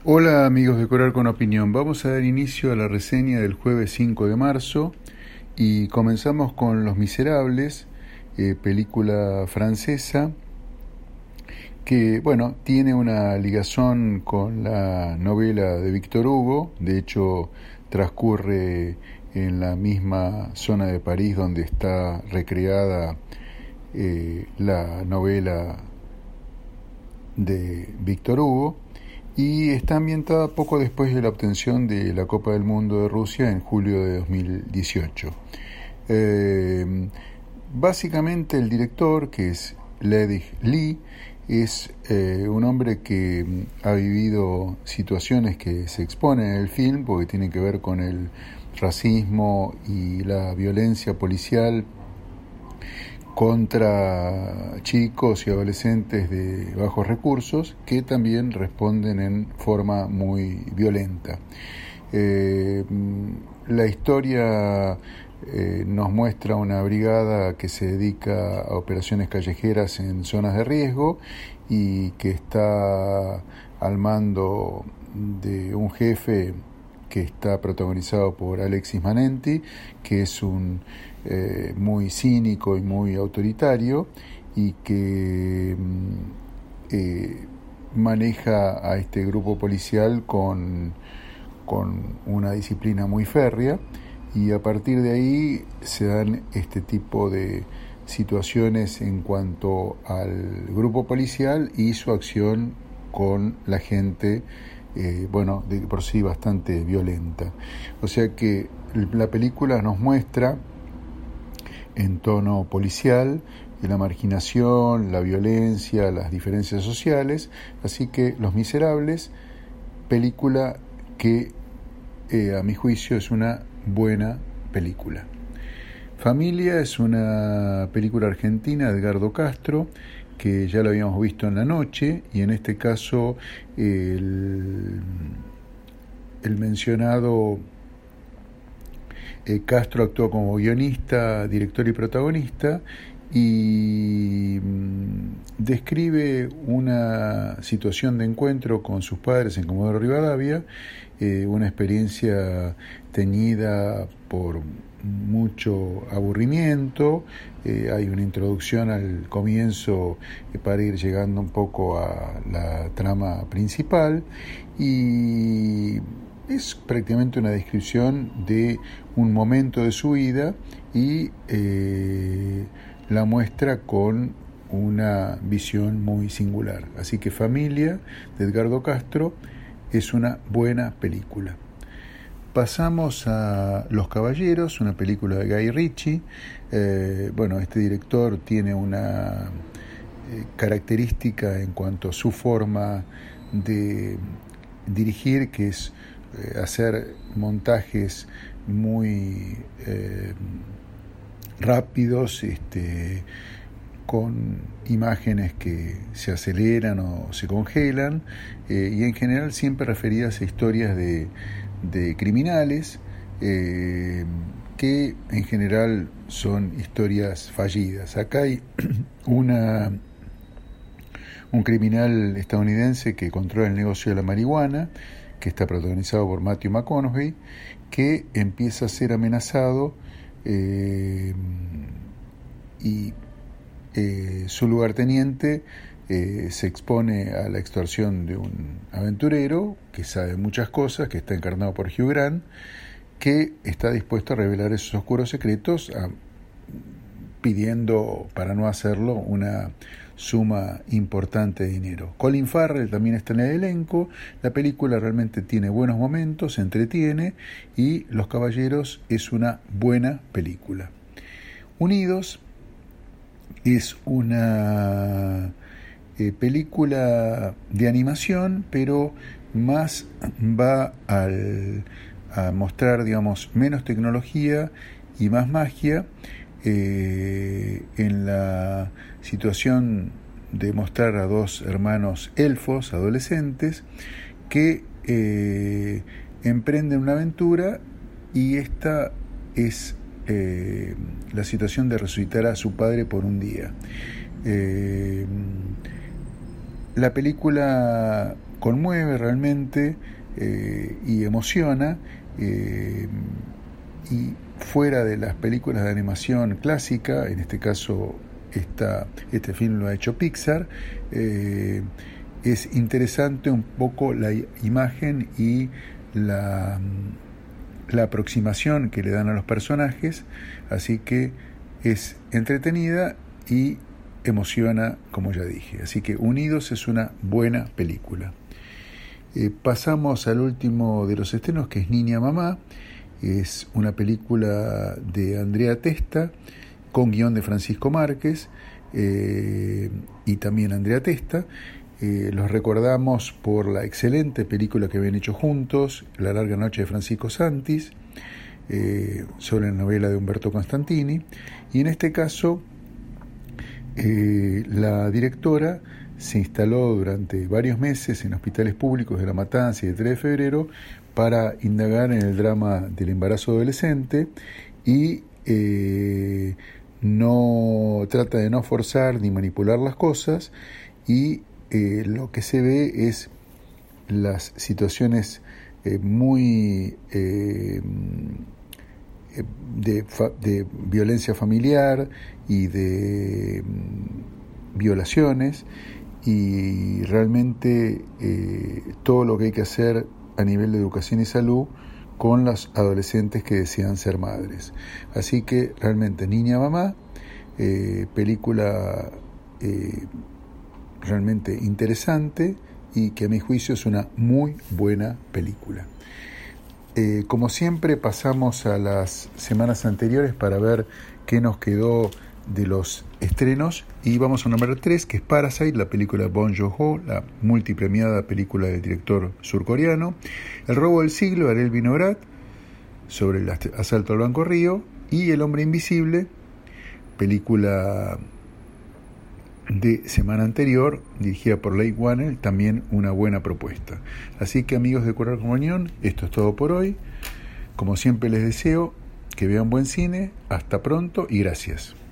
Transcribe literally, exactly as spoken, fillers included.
Hola amigos de Coral con Opinión, vamos a dar inicio a la reseña del jueves cinco de marzo y comenzamos con Los Miserables, eh, película francesa que, bueno, tiene una ligazón con la novela de Víctor Hugo. De hecho transcurre en la misma zona de París donde está recreada eh, la novela de Víctor Hugo, y está ambientada poco después de la obtención de la Copa del Mundo de Rusia en julio de dos mil dieciocho. Eh, básicamente el director, que es Ledig Lee, es eh, un hombre que ha vivido situaciones que se exponen en el film porque tienen que ver con el racismo y la violencia policial contra chicos y adolescentes de bajos recursos que también responden en forma muy violenta. Eh, la historia eh, nos muestra una brigada que se dedica a operaciones callejeras en zonas de riesgo y que está al mando de un jefe que está protagonizado por Alexis Manenti, que es un eh, muy cínico y muy autoritario y que eh, maneja a este grupo policial con, con una disciplina muy férrea, y a partir de ahí se dan este tipo de situaciones en cuanto al grupo policial y su acción con la gente, Eh, bueno, de por sí bastante violenta. O sea que la película nos muestra en tono policial la marginación, la violencia, las diferencias sociales. Así que Los Miserables, película que eh, a mi juicio es una buena película. Familia es una película argentina de Edgardo Castro, que ya lo habíamos visto en La Noche, y en este caso el, el mencionado eh, Castro actuó como guionista, director y protagonista, y mm, describe una situación de encuentro con sus padres en Comodoro Rivadavia, eh, una experiencia teñida por mucho aburrimiento. Eh, hay una introducción al comienzo eh, para ir llegando un poco a la trama principal, y es prácticamente una descripción de un momento de su vida y eh, la muestra con una visión muy singular. Así que Familia, de Edgardo Castro, es una buena película. Pasamos a Los Caballeros, una película de Guy Ritchie. Eh, bueno, este director tiene una eh, característica en cuanto a su forma de dirigir, que es eh, hacer montajes muy eh, rápidos, este, con imágenes que se aceleran o se congelan, eh, y en general siempre referidas a historias de de criminales, eh, que en general son historias fallidas. Acá hay una un criminal estadounidense que controla el negocio de la marihuana, que está protagonizado por Matthew McConaughey, que empieza a ser amenazado, eh, y eh, su lugarteniente Eh, se expone a la extorsión de un aventurero que sabe muchas cosas, que está encarnado por Hugh Grant, que está dispuesto a revelar esos oscuros secretos, a, pidiendo, para no hacerlo, una suma importante de dinero. Colin Farrell también está en el elenco. La película realmente tiene buenos momentos, se entretiene, y Los Caballeros es una buena película. Unidos es una Eh, película de animación, pero más va al, a mostrar, digamos, menos tecnología y más magia, eh, en la situación de mostrar a dos hermanos elfos adolescentes que eh, emprenden una aventura, y esta es eh, la situación de resucitar a su padre por un día. Eh, La película conmueve realmente eh, y emociona, eh, y fuera de las películas de animación clásica, en este caso esta, este film lo ha hecho Pixar, eh, es interesante un poco la imagen y la, la aproximación que le dan a los personajes, así que es entretenida y emociona, como ya dije. Así que Unidos es una buena película. Eh, pasamos al último de los estrenos, que es Niña Mamá. Es una película de Andrea Testa, con guión de Francisco Márquez, eh, y también Andrea Testa. Eh, los recordamos por la excelente película que habían hecho juntos, La larga noche de Francisco Santis, eh, sobre la novela de Humberto Constantini. Y en este caso, eh, la directora se instaló durante varios meses en hospitales públicos de La Matanza y de tres de febrero para indagar en el drama del embarazo adolescente, y eh, no trata de no forzar ni manipular las cosas, y eh, lo que se ve es las situaciones eh, muy eh, de, fa, de violencia familiar y de mm, violaciones, y realmente eh, todo lo que hay que hacer a nivel de educación y salud con las adolescentes que desean ser madres. Así que realmente Niña Mamá, eh, película eh, realmente interesante, y que a mi juicio es una muy buena película. Eh, como siempre, pasamos a las semanas anteriores para ver qué nos quedó de los estrenos, y vamos a nombrar tres, que es Parasite, la película de Bong Joon-ho, la multipremiada película del director surcoreano; El robo del siglo, de Ariel Vinograt, sobre el asalto al Banco Río; y El hombre invisible, película de semana anterior, dirigida por Leigh Whannell, también una buena propuesta. Así que, amigos de Cuerda Comunión, esto es todo por hoy. Como siempre les deseo que vean buen cine. Hasta pronto y gracias.